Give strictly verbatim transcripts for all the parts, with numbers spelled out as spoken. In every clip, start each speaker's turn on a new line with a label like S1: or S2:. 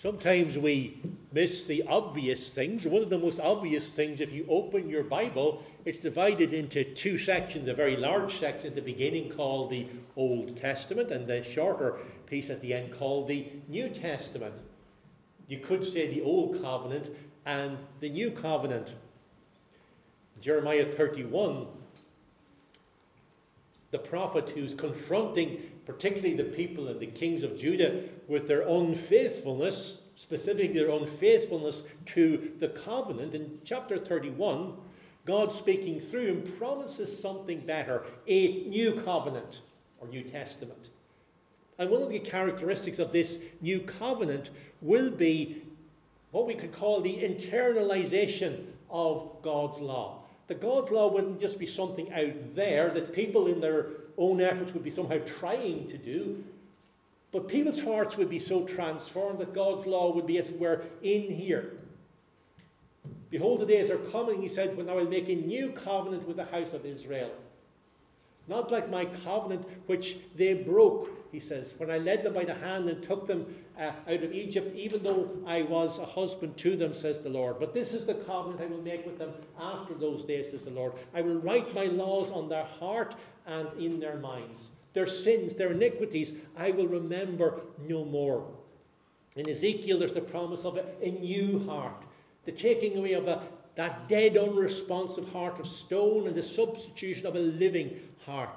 S1: Sometimes we miss the obvious things. One of the most obvious things, if you open your Bible, it's divided into two sections, a very large section at the beginning called the Old Testament, and the shorter piece at the end called the New Testament. You could say the Old Covenant and the New Covenant. Jeremiah thirty-one, the prophet who's confronting particularly the people and the kings of Judah with their unfaithfulness, specifically their unfaithfulness to the covenant. In chapter thirty-one, God speaking through him promises something better, a new covenant or New Testament. And one of the characteristics of this new covenant will be what we could call the internalization of God's law. That God's law wouldn't just be something out there that people in their own efforts would be somehow trying to do, but people's hearts would be so transformed that God's law would be, as it were, in here. Behold, the days are coming, he said, when I will make a new covenant with the house of Israel. Not like my covenant which they broke, he says, when I led them by the hand and took them uh, out of Egypt, even though I was a husband to them, says the Lord. But this is the covenant I will make with them after those days, says the Lord. I will write my laws on their heart and in their minds. Their sins, their iniquities, I will remember no more. In Ezekiel, there's the promise of a, a new heart, the taking away of a, that dead, unresponsive heart of stone and the substitution of a living heart.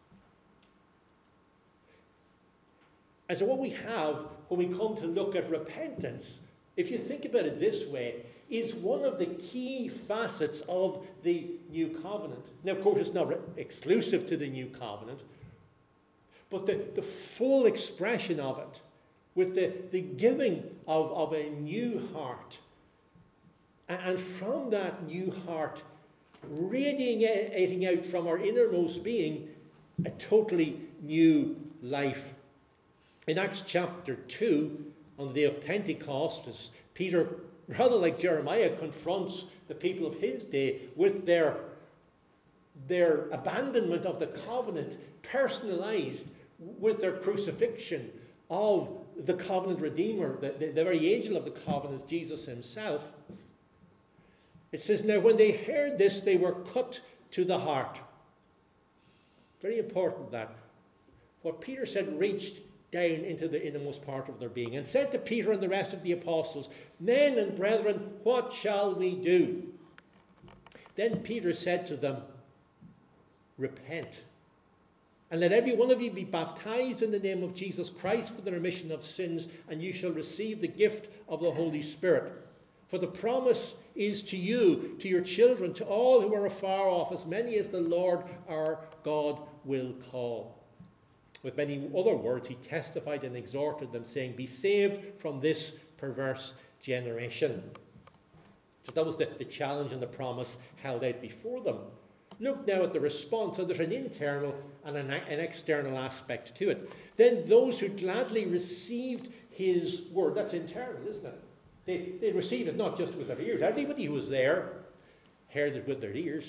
S1: And so what we have when we come to look at repentance, if you think about it this way, is one of the key facets of the new covenant. Now, of course, it's not re- exclusive to the new covenant, but the, the full expression of it, with the, the giving of, of a new heart, and, and from that new heart, radiating out from our innermost being, a totally new life. In Acts chapter two, on the day of Pentecost, as Peter, rather like Jeremiah, confronts the people of his day with their, their abandonment of the covenant, personalized with their crucifixion of the covenant redeemer, the, the, the very angel of the covenant, Jesus himself. It says, now when they heard this, they were cut to the heart. Very important that. What Peter said reached down into the innermost part of their being, and said to Peter and the rest of the apostles, men and brethren, what shall we do? Then Peter said to them, repent, and let every one of you be baptized in the name of Jesus Christ for the remission of sins, and you shall receive the gift of the Holy Spirit. For the promise is to you, to your children, to all who are afar off, as many as the Lord our God will call. With many other words, he testified and exhorted them, saying, be saved from this perverse generation. So that was the, the challenge and the promise held out before them. Look now at the response, and there's an internal and an, an external aspect to it. Then those who gladly received his word, that's internal, isn't it? They, they received it not just with their ears. Everybody who was there heard it with their ears.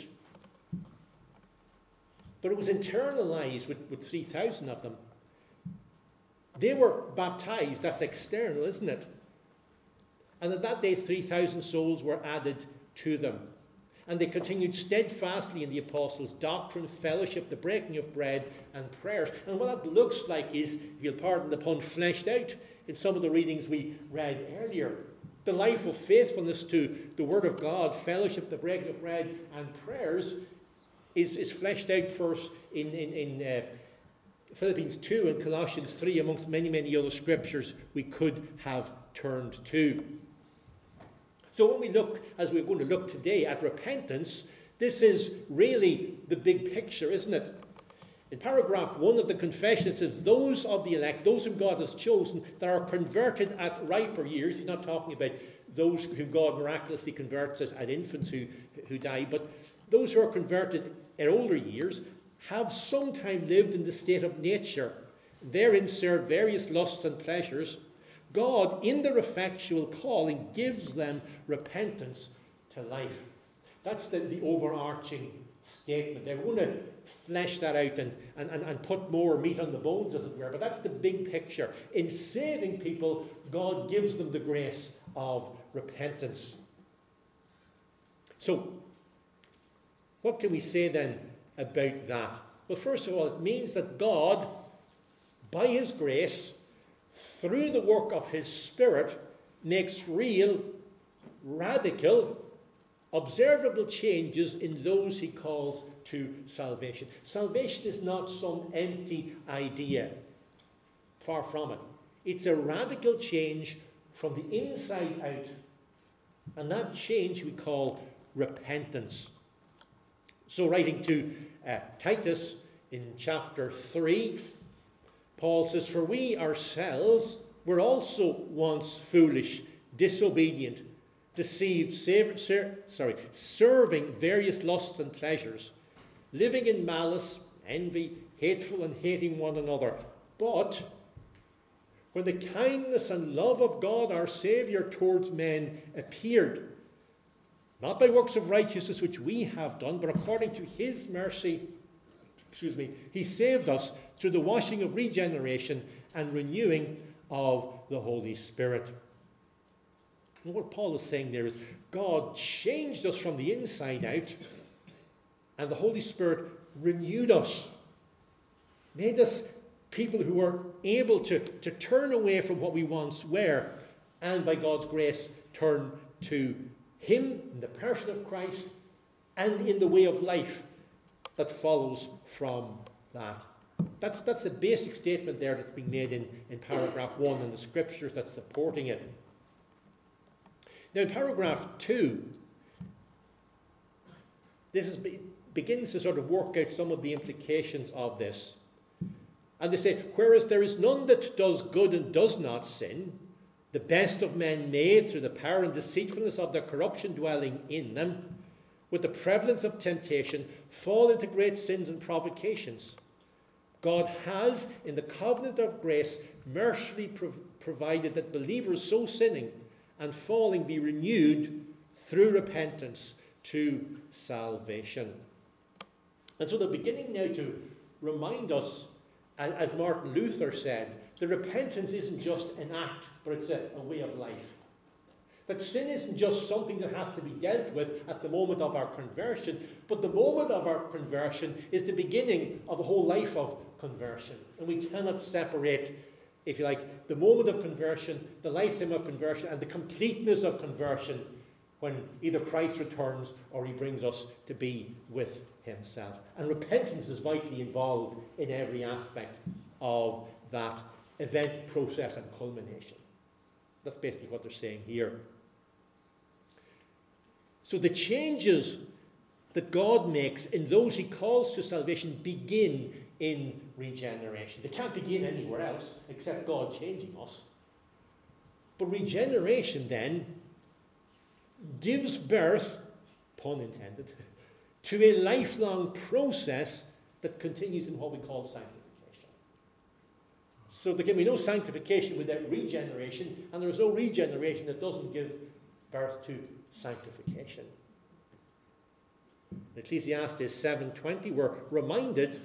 S1: But it was internalized with, with three thousand of them. They were baptized. That's external, isn't it? And at that day, three thousand souls were added to them. And they continued steadfastly in the apostles' doctrine, fellowship, the breaking of bread, and prayers. And what that looks like is, if you'll pardon the pun, fleshed out in some of the readings we read earlier. The life of faithfulness to the Word of God, fellowship, the breaking of bread, and prayers is, is fleshed out first in, in, in uh, Philippians two and Colossians three, amongst many, many other scriptures we could have turned to. So when we look, as we're going to look today, at repentance, this is really the big picture, isn't it? In paragraph one of the confession, it says, those of the elect, those whom God has chosen, that are converted at riper years. He's not talking about those who God miraculously converts at, at infants who, who die, but those who are converted at older years have sometime lived in the state of nature. Therein served various lusts and pleasures. God, in their effectual calling, gives them repentance to life. That's the, the overarching statement. They're going to flesh that out and, and, and, and put more meat on the bones, as it were. But that's the big picture. In saving people, God gives them the grace of repentance. So, what can we say then about that? Well, first of all, it means that God, by his grace, through the work of his Spirit, makes real, radical, observable changes in those he calls to salvation. Salvation is not some empty idea. Far from it. It's a radical change from the inside out. And that change we call repentance. So writing to uh, Titus in chapter three, Paul says, "For we ourselves were also once foolish, disobedient, deceived, ser- ser- sorry, serving various lusts and pleasures, living in malice, envy, hateful and hating one another. But when the kindness and love of God our Saviour towards men appeared, not by works of righteousness which we have done, but according to his mercy, excuse me, he saved us through the washing of regeneration and renewing of the Holy Spirit." And what Paul is saying there is God changed us from the inside out, and the Holy Spirit renewed us, made us people who were able to, to turn away from what we once were, and by God's grace turn to him in the person of Christ and in the way of life that follows from that. That's, that's a basic statement there that's being made in, in paragraph one and the scriptures that's supporting it. Now in paragraph two, this is, begins to sort of work out some of the implications of this. And they say, "Whereas there is none that does good and does not sin, the best of men may, through the power and deceitfulness of their corruption dwelling in them, with the prevalence of temptation, fall into great sins and provocations. God has, in the covenant of grace, mercifully prov- provided that believers so sinning and falling be renewed through repentance to salvation." And so they're beginning now to remind us, as Martin Luther said, that repentance isn't just an act, but it's a, a way of life. That sin isn't just something that has to be dealt with at the moment of our conversion, but the moment of our conversion is the beginning of a whole life of conversion. And we cannot separate, if you like, the moment of conversion, the lifetime of conversion, and the completeness of conversion when either Christ returns or he brings us to be with himself. And repentance is vitally involved in every aspect of that event, process, and culmination. That's basically what they're saying here. So the changes that God makes in those he calls to salvation begin in regeneration. They can't begin anywhere else except God changing us. But regeneration then gives birth, pun intended, to a lifelong process that continues in what we call sanctification. So there can be no sanctification without regeneration, and there is no regeneration that doesn't give birth to sanctification. In Ecclesiastes seven twenty, we're reminded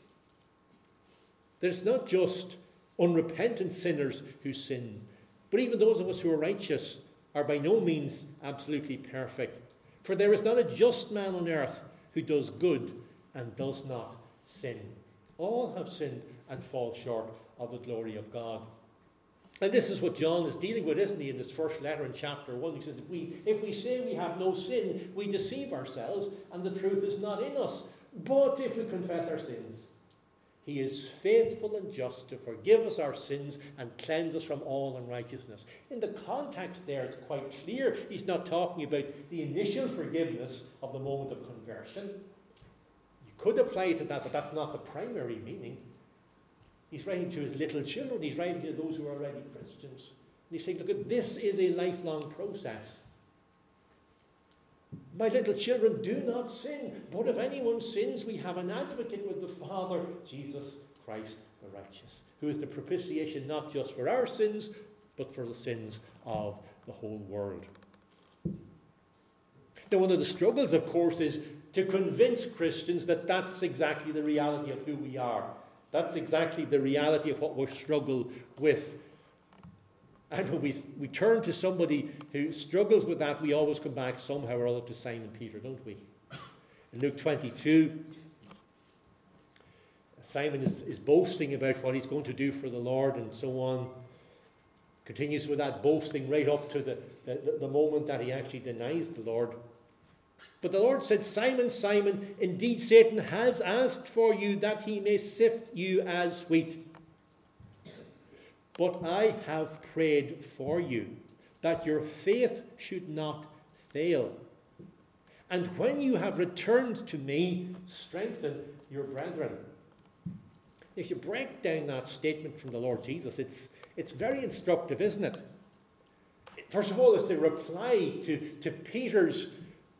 S1: that it's not just unrepentant sinners who sin, but even those of us who are righteous are by no means absolutely perfect. For there is not a just man on earth who does good and does not sin. All have sinned and fall short of the glory of God. And this is what John is dealing with, isn't he, in this first letter in chapter one. He says, if we, if we say we have no sin, we deceive ourselves, and the truth is not in us. But if we confess our sins, he is faithful and just to forgive us our sins and cleanse us from all unrighteousness. In the context there, it's quite clear he's not talking about the initial forgiveness of the moment of conversion. You could apply it to that, but that's not the primary meaning. He's writing to his little children. He's writing to those who are already Christians. And he's saying, look, this is a lifelong process. My little children, do not sin. But if anyone sins, we have an advocate with the Father, Jesus Christ the righteous, who is the propitiation not just for our sins, but for the sins of the whole world. Now, one of the struggles, of course, is to convince Christians that that's exactly the reality of who we are. That's exactly the reality of what we struggle with. And when we, we turn to somebody who struggles with that, we always come back somehow or other to Simon Peter, don't we? In Luke twenty-two, Simon is, is boasting about what he's going to do for the Lord and so on. Continues with that boasting right up to the, the, the moment that he actually denies the Lord. But the Lord said, Simon, Simon, indeed Satan has asked for you that he may sift you as wheat. But I have prayed for you, that your faith should not fail. And when you have returned to me, strengthen your brethren. If you break down that statement from the Lord Jesus, it's, it's very instructive, isn't it? First of all, it's a reply to, to Peter's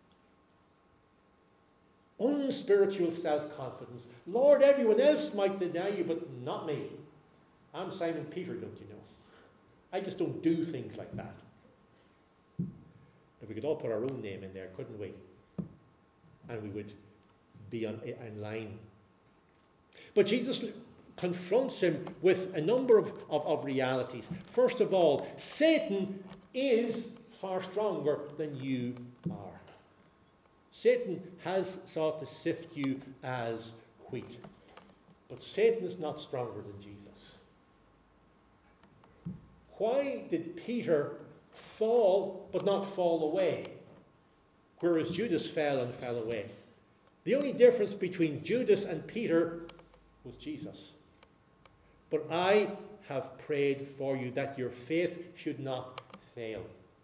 S1: unspiritual self-confidence. Lord, everyone else might deny you, but not me. I'm Simon Peter, don't you know? I just don't do things like that. But we could all put our own name in there, couldn't we? And we would be on, in line. But Jesus confronts him with a number of, of, of realities. First of all, Satan is far stronger than you are. Satan has sought to sift you as wheat. But Satan is not stronger than Jesus. Why did Peter fall but not fall away, whereas Judas fell and fell away? The only difference between Judas and Peter was Jesus. But I have prayed for you that your faith should not fail.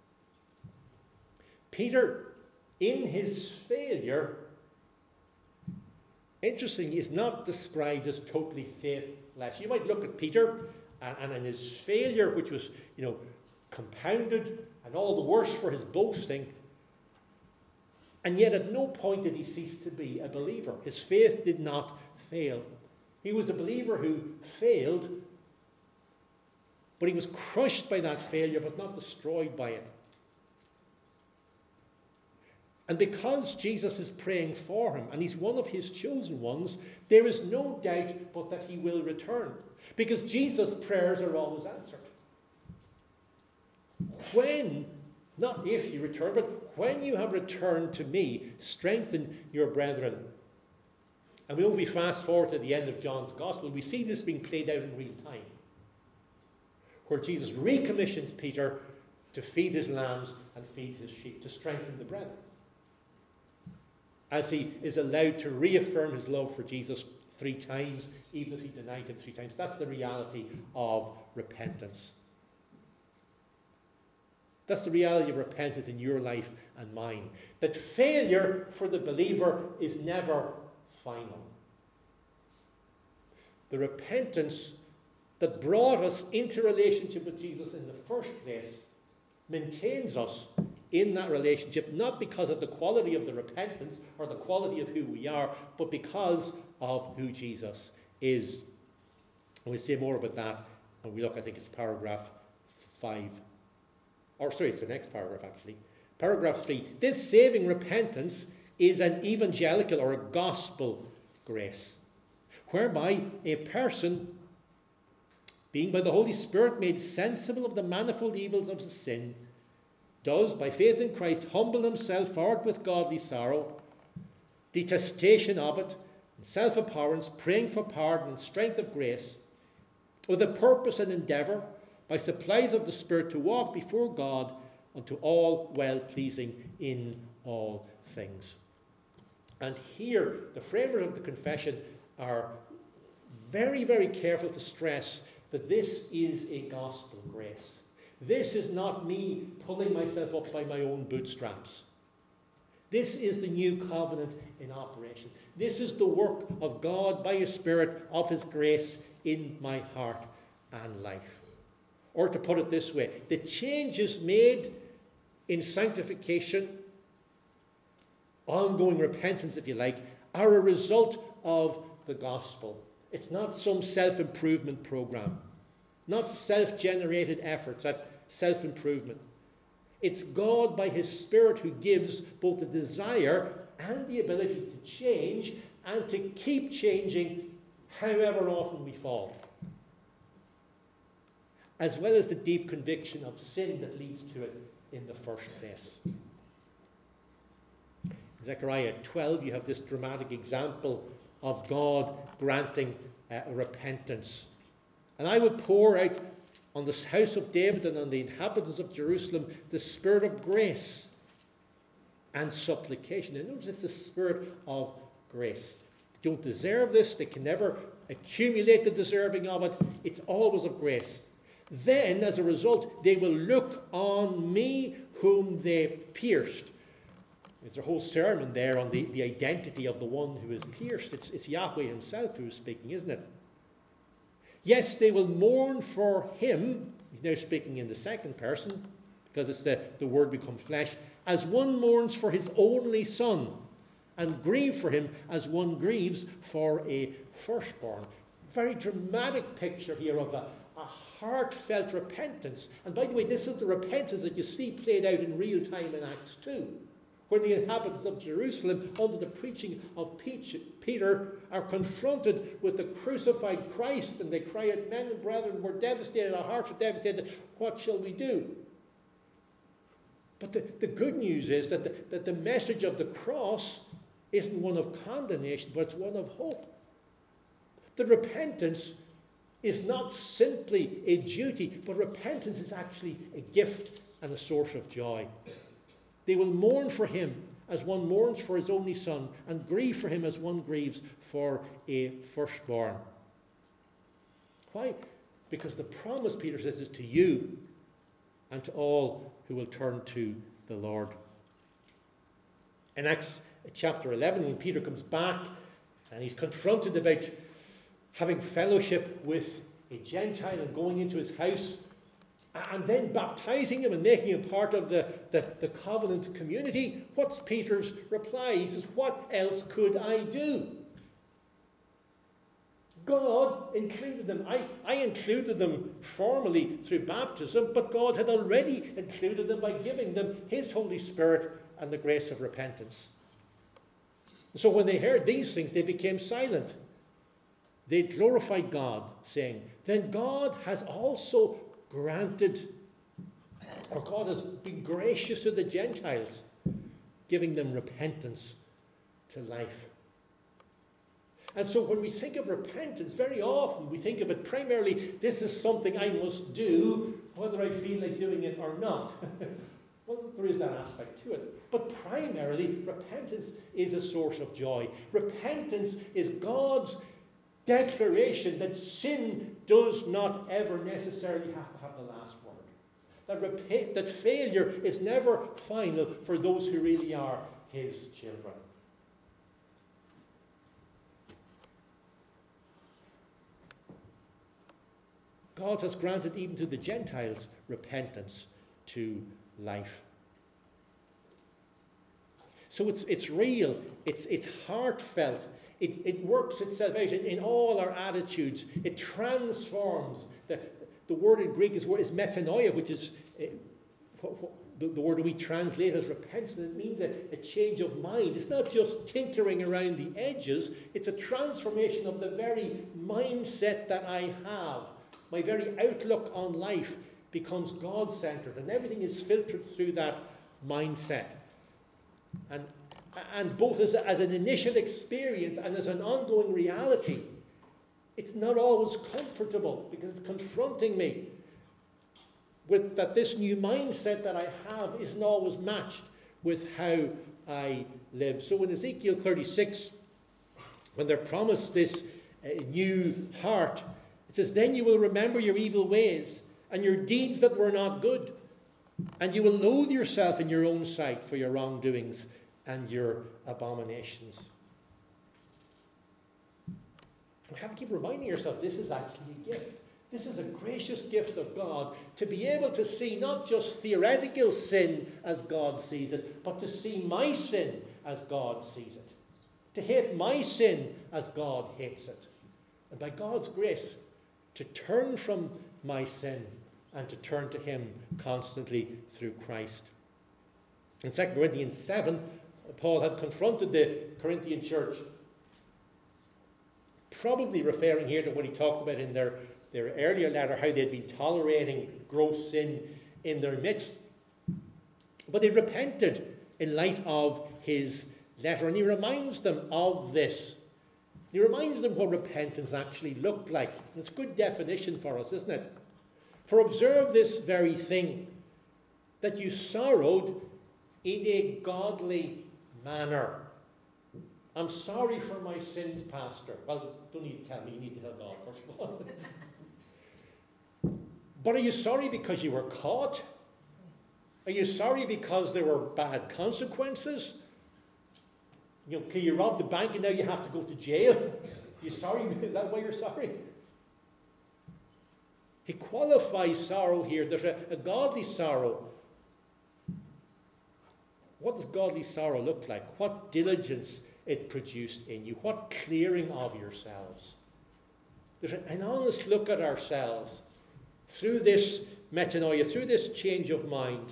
S1: Peter, in his failure, interestingly, is not described as totally faithless. You might look at Peter and, and in his failure, which was, you know, compounded and all the worse for his boasting, and yet at no point did he cease to be a believer. His faith did not fail. He was a believer who failed, but he was crushed by that failure, but not destroyed by it. And because Jesus is praying for him, and he's one of his chosen ones, there is no doubt but that he will return. Because Jesus' prayers are always answered. When, not if you return, but when you have returned to me, strengthen your brethren. And when we fast forward to the end of John's Gospel, we see this being played out in real time, where Jesus recommissions Peter to feed his lambs and feed his sheep, to strengthen the brethren, as he is allowed to reaffirm his love for Jesus three times, even as he denied him three times. That's the reality of repentance. That's the reality of repentance in your life and mine. That failure for the believer is never final. The repentance that brought us into relationship with Jesus in the first place maintains us in that relationship, not because of the quality of the repentance or the quality of who we are, but because of who Jesus is. And we'll say more about that when we look, I think it's paragraph five. Or sorry, it's the next paragraph actually. Paragraph three. This saving repentance is an evangelical or a gospel grace, whereby a person, being by the Holy Spirit made sensible of the manifold evils of his sin, does, by faith in Christ, humble himself forward with godly sorrow, detestation of it, and self-abhorrence, praying for pardon and strength of grace, with a purpose and endeavour, by supplies of the Spirit, to walk before God unto all well-pleasing in all things. And here, the framers of the confession are very, very careful to stress that this is a gospel grace. This is not me pulling myself up by my own bootstraps. This is the new covenant in operation. This is the work of God by His Spirit, of His grace in my heart and life. Or to put it this way, the changes made in sanctification, ongoing repentance, if you like, are a result of the gospel. It's not some self-improvement program, not self-generated efforts at self-improvement. It's God by His Spirit who gives both the desire and the ability to change and to keep changing however often we fall, as well as the deep conviction of sin that leads to it in the first place. In Zechariah twelve, you have this dramatic example of God granting uh, repentance. And I will pour out on the house of David and on the inhabitants of Jerusalem the spirit of grace and supplication. And notice it's the spirit of grace. They don't deserve this. They can never accumulate the deserving of it. It's always of grace. Then, as a result, they will look on me whom they pierced. There's a whole sermon there on the, the identity of the one who is pierced. It's, it's Yahweh himself who is speaking, isn't it? Yes, they will mourn for him. He's now speaking in the second person, because it's the, the word become flesh. As one mourns for his only son, and grieve for him as one grieves for a firstborn. Very dramatic picture here of a, a heartfelt repentance. And by the way, this is the repentance that you see played out in real time in Acts two, when the inhabitants of Jerusalem, under the preaching of Peter, are confronted with the crucified Christ, and they cry out, men and brethren, we're devastated, our hearts are devastated, what shall we do? But the, the good news is that the, that the message of the cross isn't one of condemnation, but it's one of hope. That repentance is not simply a duty, but repentance is actually a gift and a source of joy. They will mourn for him as one mourns for his only son, and grieve for him as one grieves for a firstborn. Why? Because the promise, Peter says, is to you and to all who will turn to the Lord. In Acts chapter eleven, when Peter comes back and he's confronted about having fellowship with a Gentile and going into his house, and then baptizing him and making him part of the, the, the covenant community, what's Peter's reply? He says, what else could I do? God included them. I, I included them formally through baptism, but God had already included them by giving them his Holy Spirit and the grace of repentance. So when they heard these things, they became silent. They glorified God, saying, then God has also granted, or God has been gracious to the Gentiles, giving them repentance to life. And so when we think of repentance, very often we think of it primarily, this is something I must do, whether I feel like doing it or not. Well, there is that aspect to it. But primarily, repentance is a source of joy. Repentance is God's declaration that sin does not ever necessarily have to have the last word. That, rep- that failure is never final for those who really are his children. God has granted even to the Gentiles repentance to life. So it's it's real, it's it's heartfelt, it, it works itself out in, in all our attitudes. It transforms. The, the word in Greek is, is metanoia, which is uh, what, what, the, the word we translate as repentance. It means a, a change of mind. It's not just tinkering around the edges, it's a transformation of the very mindset that I have. My very outlook on life becomes God-centered, and everything is filtered through that mindset. And, and both as, a, as an initial experience and as an ongoing reality, it's not always comfortable because it's confronting me with that this new mindset that I have isn't always matched with how I live. So in Ezekiel thirty-six, when they're promised this uh, new heart, it says, then you will remember your evil ways and your deeds that were not good, and you will loathe yourself in your own sight for your wrongdoings and your abominations. You have to keep reminding yourself this is actually a gift. This is a gracious gift of God to be able to see not just theoretical sin as God sees it, but to see my sin as God sees it. To hate my sin as God hates it. And by God's grace, to turn from my sin and to turn to him constantly through Christ. In Second Corinthians seven, Paul had confronted the Corinthian church, probably referring here to what he talked about in their, their earlier letter, how they'd been tolerating gross sin in their midst. But they repented in light of his letter, and he reminds them of this. He reminds them what repentance actually looked like. It's a good definition for us, isn't it? For observe this very thing, that you sorrowed in a godly manner. I'm sorry for my sins, Pastor. Well, don't need to tell me, you need to tell God first of all. But are you sorry because you were caught? Are you sorry because there were bad consequences? You know, you robbed the bank and now you have to go to jail. Are you sorry? Is that why you're sorry? He qualifies sorrow here. There's a, a godly sorrow. What does godly sorrow look like? What diligence it produced in you? What clearing of yourselves? There's an honest look at ourselves through this metanoia, through this change of mind.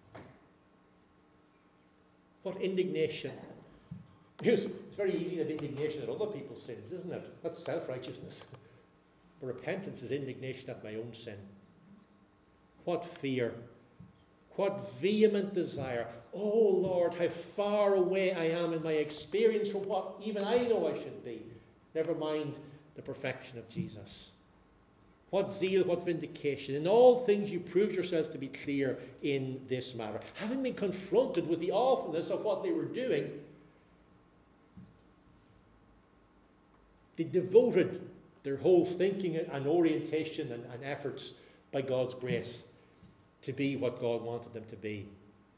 S1: What indignation. It's very easy to have indignation at other people's sins, isn't it? That's self-righteousness. But repentance is indignation at my own sin. What fear. What vehement desire. Oh Lord, how far away I am in my experience from what even I know I should be. Never mind the perfection of Jesus. What zeal, what vindication. In all things you proved yourselves to be clear in this matter. Having been confronted with the awfulness of what they were doing, they devoted their whole thinking and orientation and, and efforts by God's grace to be what God wanted them to be.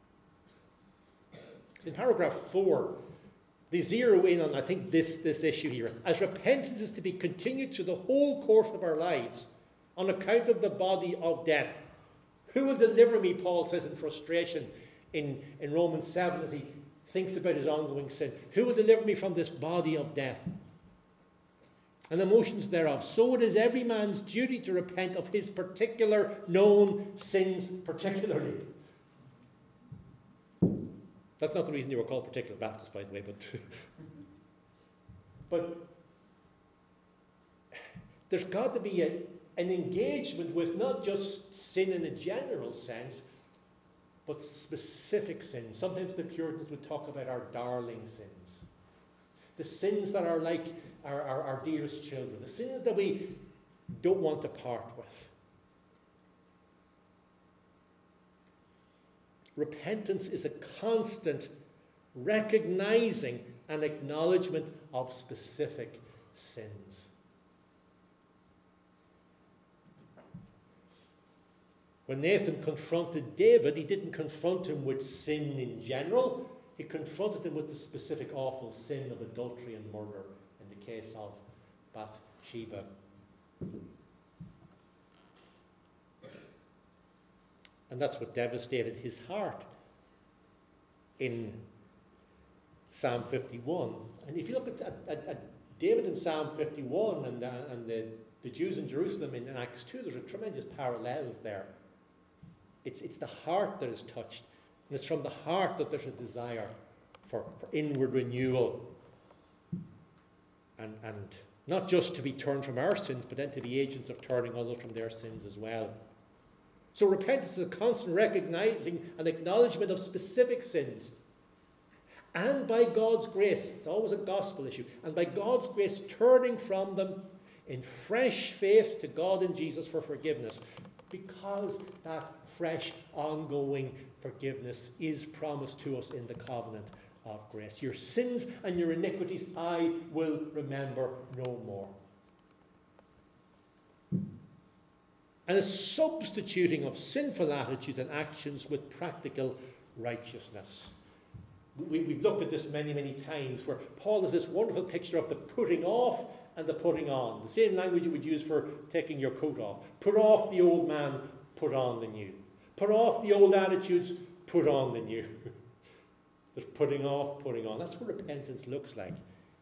S1: In paragraph four, they zero in on, I think, this, this issue here. As repentance is to be continued through the whole course of our lives on account of the body of death. Who will deliver me, Paul says in frustration in, in Romans seven as he thinks about his ongoing sin. Who will deliver me from this body of death and the motions thereof? So it is every man's duty to repent of his particular known sins particularly. That's not the reason they were called particular Baptists, by the way, but but there's got to be a, an engagement with not just sin in a general sense, but specific sins. Sometimes the Puritans would talk about our darling sins. The sins that are like our, our, our dearest children. The sins that we don't want to part with. Repentance is a constant recognizing and acknowledgement of specific sins. When Nathan confronted David, he didn't confront him with sin in general. He confronted him with the specific awful sin of adultery and murder in the case of Bathsheba. And that's what devastated his heart in Psalm fifty-one. And if you look at, at, at David in Psalm fifty-one and, uh, and the, the Jews in Jerusalem in, in Acts two, there's a tremendous parallels there. It's, it's the heart that is touched. And it's from the heart that there's a desire for, for inward renewal. And, and not just to be turned from our sins, but then to be agents of turning others from their sins as well. So repentance is a constant recognizing and acknowledgement of specific sins. And by God's grace, it's always a gospel issue, and by God's grace turning from them in fresh faith to God and Jesus for forgiveness. Because that fresh, ongoing forgiveness is promised to us in the covenant of grace. Your sins and your iniquities I will remember no more. And a substituting of sinful attitudes and actions with practical righteousness. We, we've looked at this many, many times, where Paul has this wonderful picture of the putting off and the putting on. The same language you would use for taking your coat off. Put off the old man, put on the new. Put off the old attitudes, put on the new. There's putting off, putting on. That's what repentance looks like.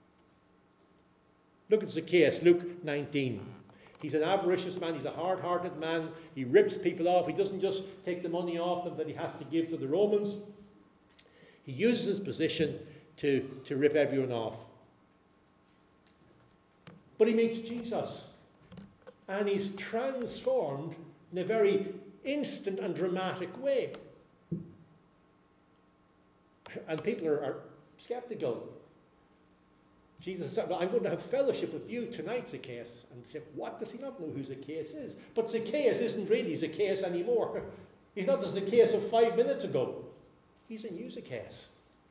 S1: Look at Zacchaeus, Luke nineteen. He's an avaricious man. He's a hard-hearted man. He rips people off. He doesn't just take the money off them that he has to give to the Romans. He uses his position to, to rip everyone off. But he meets Jesus, and he's transformed in a very instant and dramatic way. And people are, are skeptical. Jesus said, well, I'm going to have fellowship with you tonight, Zacchaeus. And say, what? Does he not know who Zacchaeus is? But Zacchaeus isn't really Zacchaeus anymore. He's not the Zacchaeus of five minutes ago. He's a new Zacchaeus.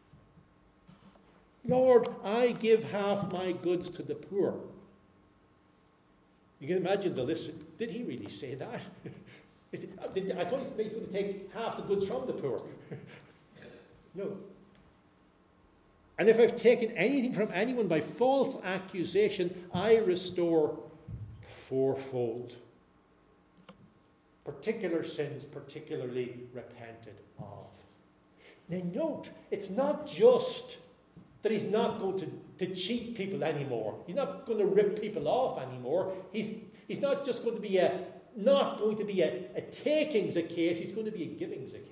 S1: Lord, I give half my goods to the poor. You can imagine the list. Did he really say that? Is it, I thought he was going to take half the goods from the poor. No. And if I've taken anything from anyone by false accusation, I restore fourfold. Particular sins particularly repented of. Now note, it's not just that he's not going to, to cheat people anymore. He's not going to rip people off anymore. He's, he's not just going to be a, not going to be a, a taking Zacchaeus, he's going to be a giving Zacchaeus.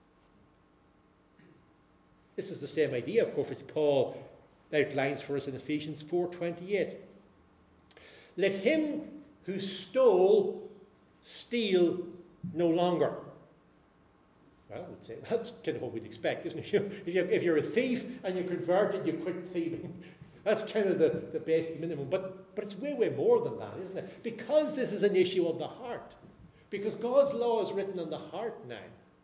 S1: This is the same idea, of course, which Paul outlines for us in Ephesians four twenty-eight. Let him who stole steal no longer. Well, I would say that's kind of what we'd expect, isn't it? If you're, if you're a thief and you're converted, you quit thieving. That's kind of the, the basic minimum. But, but it's way, way more than that, isn't it? Because this is an issue of the heart. Because God's law is written on the heart now.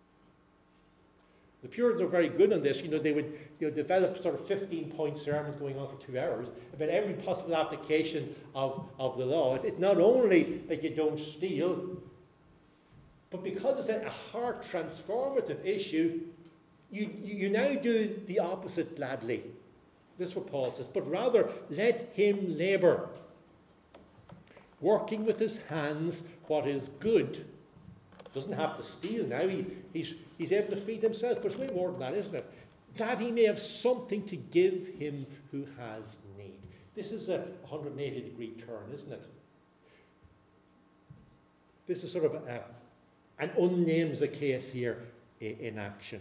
S1: The Puritans are very good on this. You know, they would you know, develop sort of fifteen-point sermons going on for two hours about every possible application of, of the law. It's not only that you don't steal, but because it's a heart transformative issue, you, you now do the opposite gladly. This is what Paul says. But rather, let him labour, working with his hands what is good. Doesn't have to steal now. He, he's, he's able to feed himself. But it's way more than that, isn't it? That he may have something to give him who has need. This is a one hundred eighty degree turn, isn't it? This is sort of a, an unnamed Zacchaeus here in action.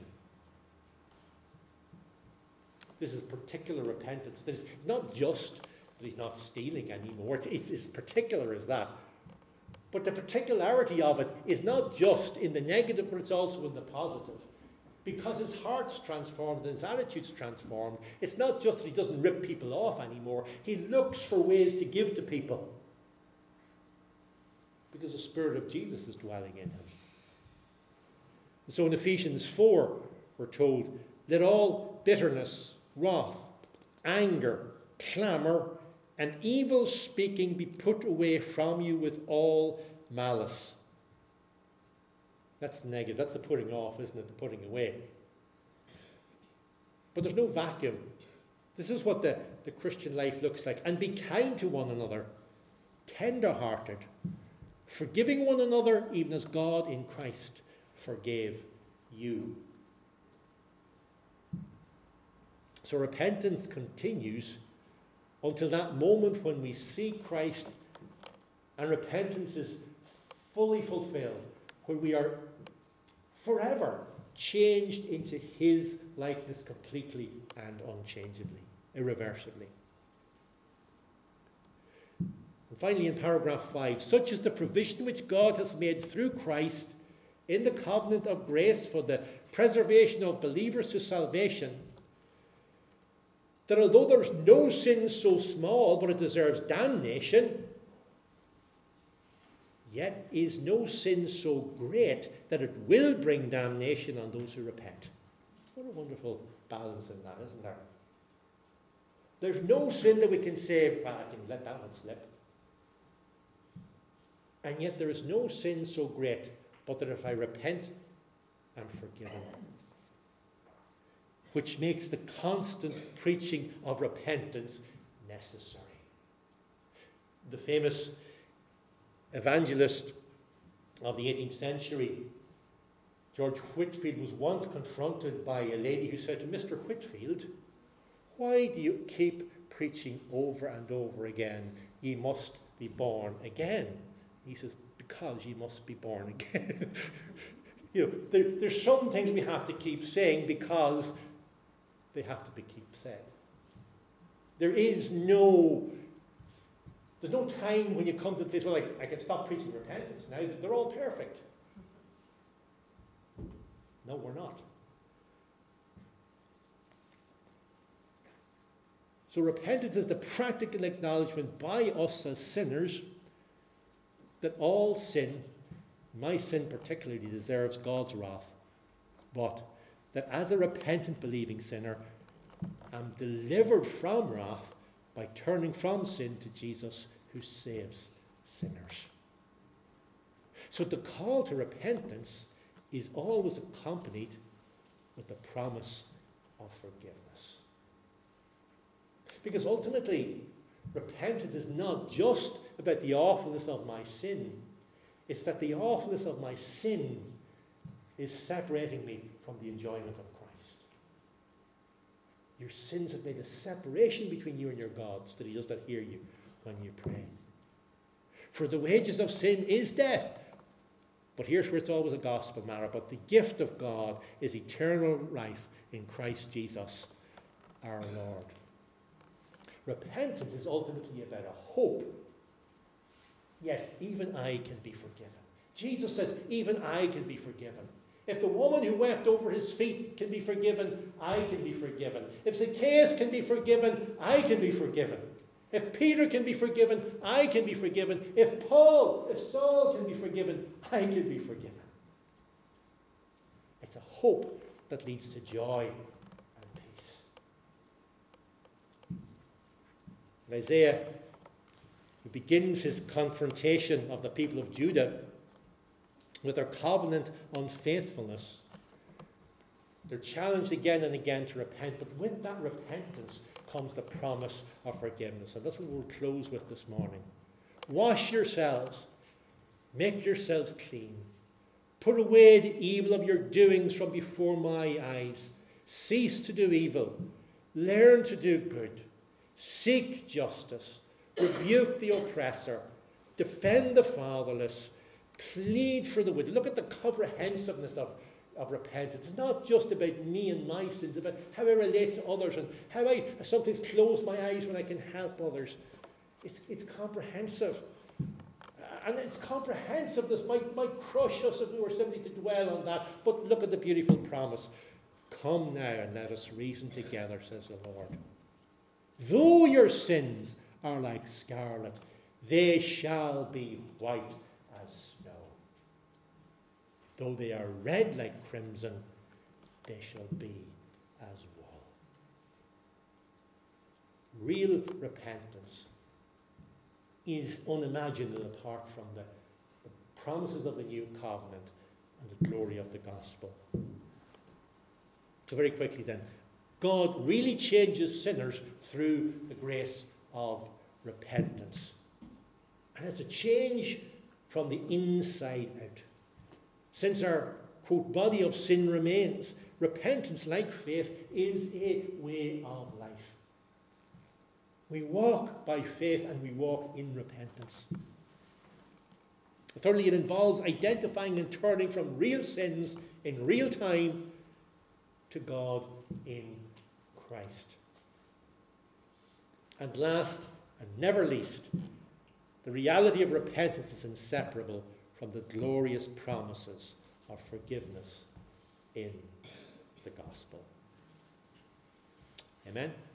S1: This is particular repentance. This is not just that he's not stealing anymore. It's, it's as particular as that. But the particularity of it is not just in the negative, but it's also in the positive. Because his heart's transformed and his attitude's transformed, it's not just that he doesn't rip people off anymore. He looks for ways to give to people. Because the Spirit of Jesus is dwelling in him. And so in Ephesians four, we're told, let all bitterness, wrath, anger, clamour, and evil speaking be put away from you with all malice. That's negative. That's the putting off, isn't it? The putting away. But there's no vacuum. This is what the, the Christian life looks like. And be kind to one another, tender-hearted, forgiving one another, even as God in Christ forgave you. So repentance continues until that moment when we see Christ and repentance is fully fulfilled, when we are forever changed into his likeness completely and unchangeably, irreversibly. And finally, in paragraph five, such is the provision which God has made through Christ in the covenant of grace for the preservation of believers to salvation, that although there's no sin so small but it deserves damnation, yet is no sin so great that it will bring damnation on those who repent. What a wonderful balance in that, isn't there? There's no sin that we can say, well, I can let that one slip. And yet there is no sin so great but that if I repent, I'm forgiven. Which makes the constant preaching of repentance necessary. The famous evangelist of the eighteenth century, George Whitefield, was once confronted by a lady who said to Mister Whitefield, why do you keep preaching over and over again, ye must be born again? He says, because ye must be born again. you know, there, there's some things we have to keep saying because they have to be keep said. There is no, there's no time when you come to this, well, I, I can stop preaching repentance now. They're all perfect. No, we're not. So repentance is the practical acknowledgement by us as sinners that all sin, my sin particularly, deserves God's wrath, but that as a repentant, believing sinner, I'm delivered from wrath by turning from sin to Jesus, who saves sinners. So the call to repentance is always accompanied with the promise of forgiveness. Because ultimately, repentance is not just about the awfulness of my sin. It's that the awfulness of my sin is separating me from the enjoyment of Christ. Your sins have made a separation between you and your God, so that he does not hear you when you pray. For the wages of sin is death. But here's where it's always a gospel matter. But the gift of God is eternal life in Christ Jesus, our Lord. Repentance is ultimately about a hope. Yes, even I can be forgiven. Jesus says, even I can be forgiven. If the woman who wept over his feet can be forgiven, I can be forgiven. If Zacchaeus can be forgiven, I can be forgiven. If Peter can be forgiven, I can be forgiven. If Paul, if Saul can be forgiven, I can be forgiven. It's a hope that leads to joy and peace. And Isaiah, who begins his confrontation of the people of Judah with their covenant unfaithfulness, they're challenged again and again to repent, but with that repentance comes the promise of forgiveness. And that's what we'll close with this morning. Wash yourselves, make yourselves clean. Put away the evil of your doings from before my eyes. Cease to do evil. Learn to do good. Seek justice. Rebuke the oppressor. Defend the fatherless. Plead for the widow. Look at the comprehensiveness of of repentance. It's not just about me and my sins, it's about how I relate to others and how I sometimes close my eyes when I can help others. It's, it's comprehensive. And its comprehensiveness might, might crush us if we were simply to dwell on that. But look at the beautiful promise. Come now and let us reason together, says the Lord. Though your sins are like scarlet, they shall be white as snow. Though they are red like crimson, they shall be as wool. Real repentance is unimaginable apart from the, the promises of the new covenant and the glory of the gospel. So very quickly then, God really changes sinners through the grace of repentance. And it's a change from the inside out. Since our, quote, body of sin remains, repentance, like faith, is a way of life. We walk by faith and we walk in repentance. Thirdly, it involves identifying and turning from real sins in real time to God in Christ. And last and never least, the reality of repentance is inseparable from the glorious promises of forgiveness in the gospel. Amen.